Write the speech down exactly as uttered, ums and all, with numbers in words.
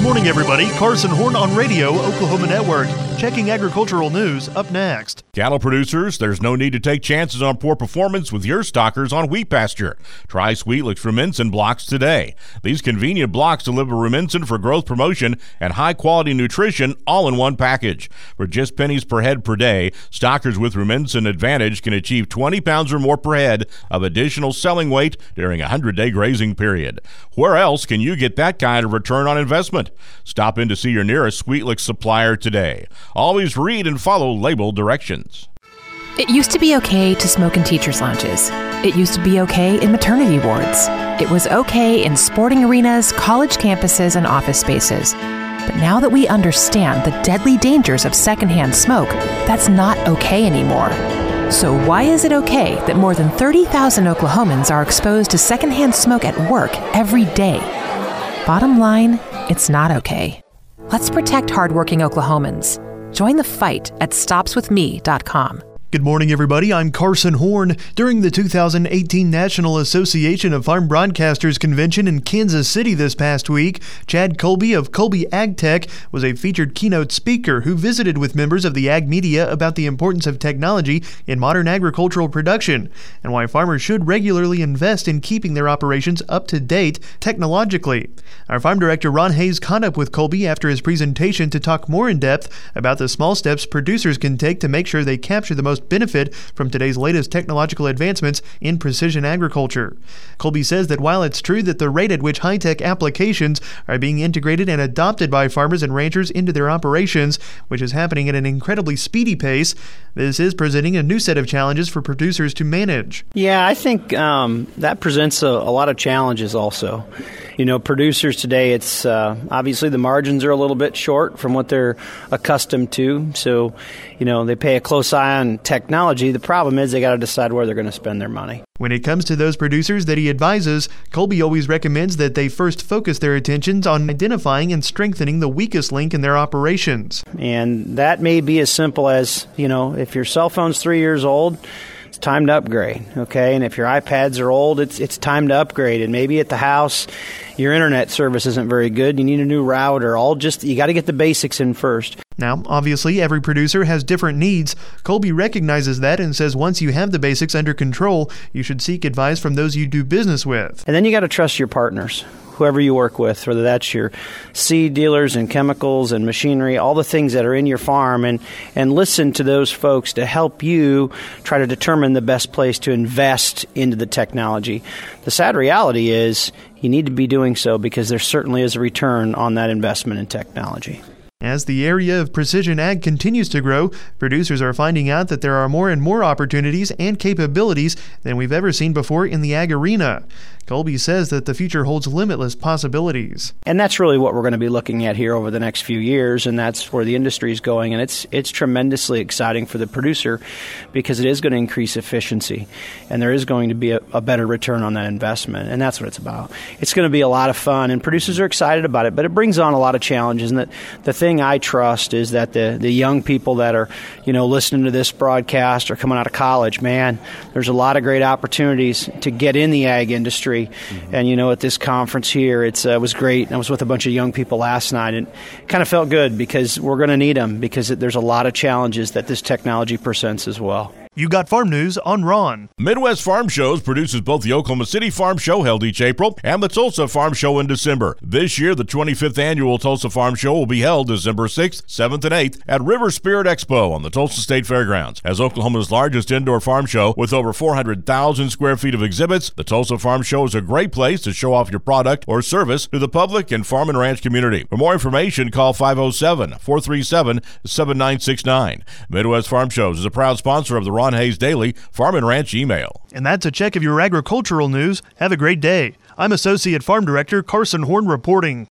Good morning, everybody. Carson Horn on Radio, Oklahoma Network. Checking agricultural news up next. Cattle producers, there's no need to take chances on poor performance with your stockers on wheat pasture. Try Sweetlix Rumensin blocks today. These convenient blocks deliver Rumensin for growth promotion and high-quality nutrition all in one package. For just pennies per head per day, stockers with Rumensin Advantage can achieve twenty pounds or more per head of additional selling weight during a hundred-day grazing period. Where else can you get that kind of return on investment? Stop in to see your nearest Sweetlix supplier today. Always read and follow label directions. It used to be okay to smoke in teachers' lounges. It used to be okay in maternity wards. It was okay in sporting arenas, college campuses, and office spaces. But now that we understand the deadly dangers of secondhand smoke, that's not okay anymore. So why is it okay that more than thirty thousand Oklahomans are exposed to secondhand smoke at work every day? Bottom line, it's not okay. Let's protect hardworking Oklahomans. Join the fight at stops with me dot com. Good morning, everybody. I'm Carson Horn. During the two thousand eighteen National Association of Farm Broadcasters Convention in Kansas City this past week, Chad Colby of Colby AgTech was a featured keynote speaker who visited with members of the ag media about the importance of technology in modern agricultural production and why farmers should regularly invest in keeping their operations up to date technologically. Our farm director Ron Hayes caught up with Colby after his presentation to talk more in depth about the small steps producers can take to make sure they capture the most benefit from today's latest technological advancements in precision agriculture. Colby says that while it's true that the rate at which high-tech applications are being integrated and adopted by farmers and ranchers into their operations, which is happening at an incredibly speedy pace, this is presenting a new set of challenges for producers to manage. Yeah, I think um, that presents a, a lot of challenges also. You know, producers today, it's uh, obviously the margins are a little bit short from what they're accustomed to. So, you know, they pay a close eye on technology. The problem is they got to decide where they're going to spend their money. When it comes to those producers that he advises, Colby always recommends that they first focus their attentions on identifying and strengthening the weakest link in their operations. And that may be as simple as, you know, if your cell phone's three years old, it's time to upgrade, okay? And if your iPads are old, it's it's time to upgrade. And maybe at the house, your internet service isn't very good. You need a new router. All just you got to get the basics in first. Now, obviously, every producer has different needs. Colby recognizes that and says once you have the basics under control, you should seek advice from those you do business with. And then you got to trust your partners, whoever you work with, whether that's your seed dealers and chemicals and machinery, all the things that are in your farm, and, and listen to those folks to help you try to determine the best place to invest into the technology. The sad reality is you need to be doing so because there certainly is a return on that investment in technology. As the area of precision ag continues to grow, producers are finding out that there are more and more opportunities and capabilities than we've ever seen before in the ag arena. Colby says that the future holds limitless possibilities. And that's really what we're going to be looking at here over the next few years, and that's where the industry is going. And it's it's tremendously exciting for the producer because it is going to increase efficiency, and there is going to be a, a better return on that investment, and that's what it's about. It's going to be a lot of fun, and producers are excited about it, but it brings on a lot of challenges. And the, the thing I trust is that the, the young people that are, you know, listening to this broadcast or coming out of college, man, there's a lot of great opportunities to get in the ag industry. Mm-hmm. And, you know, at this conference here, it's, uh, it was great. I was with a bunch of young people last night, and it kind of felt good because we're going to need them because there's a lot of challenges that this technology presents as well. You got farm news on Ron. Midwest Farm Shows produces both the Oklahoma City Farm Show held each April and the Tulsa Farm Show in December. This year, the twenty-fifth annual Tulsa Farm Show will be held December sixth, seventh, and eighth at River Spirit Expo on the Tulsa State Fairgrounds. As Oklahoma's largest indoor farm show with over four hundred thousand square feet of exhibits, the Tulsa Farm Show is a great place to show off your product or service to the public and farm and ranch community. For more information, call five oh seven, four three seven, seven nine six nine. Midwest Farm Shows is a proud sponsor of the Ron Hayes Daily Farm and Ranch Email. And that's a check of your agricultural news. Have a great day. I'm Associate Farm Director Carson Horn reporting.